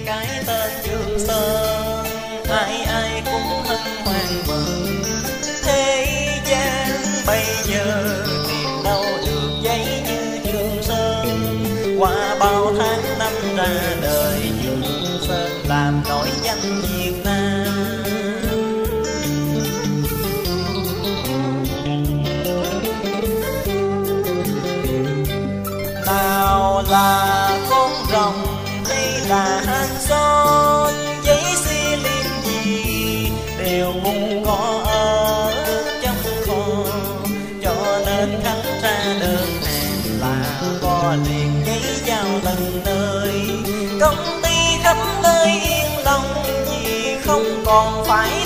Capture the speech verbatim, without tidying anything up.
cái tên Trường Sơn, ai ai cũng hân hoan mừng. Thế gian bây giờ tìm đâu được giấy như Trường Sơn, qua bao tháng năm ra đời Trường Sơn làm nổi danh Việt Nam. Nào là con rồng hay là hang son, giấy xi liêm gì đều cũng có ở trong kho, cho nên khắc ra đơn hàng là có liền giấy giao từng nơi. Công ty khắp nơi yên lòng vì không còn phải